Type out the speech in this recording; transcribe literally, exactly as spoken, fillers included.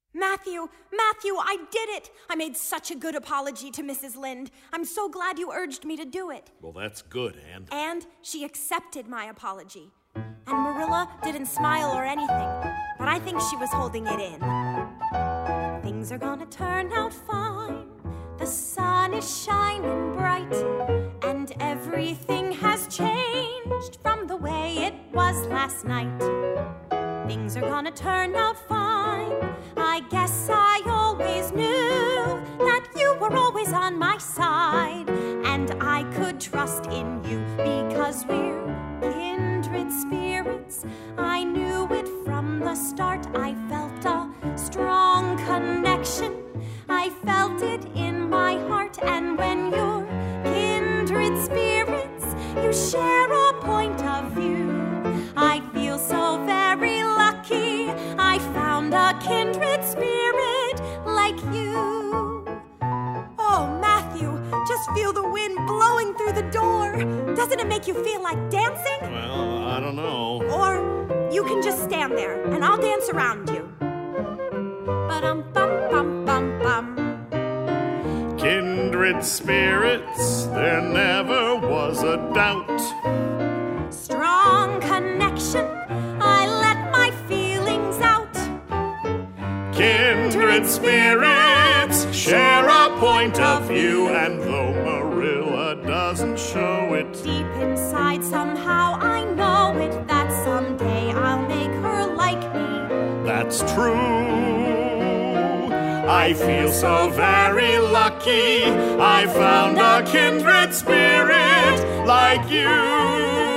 Matthew, Matthew, I did it! I made such a good apology to Missus Lind. I'm so glad you urged me to do it. Well, that's good, Anne. And she accepted my apology. And Marilla didn't smile or anything, but I think she was holding it in. Things are gonna turn out fine. The sun is shining bright, and everything has changed from the way it was last night. Things are gonna turn out fine. I guess I always knew that you were always on my side, and I could trust in you because we're kindred spirits. I knew it from the start. I felt a strong connection. I felt it in my heart, and when you're kindred spirits, you share a point of view. I feel so very lucky I found a kindred spirit like you. Oh, Matthew, just feel the wind blowing through the door. Doesn't it make you feel like dancing? Well, I don't know. Or you can just stand there and I'll dance around you. Ba-dum-bum-bum-bum-bum. Kindred spirits, there never was a doubt. Strong connection, I let my feelings out. Kindred spirits share a point of view, and though Marilla doesn't show it, deep inside somehow I know it, that someday I'll make her like me. That's true. I feel so very lucky I found a kindred spirit like you.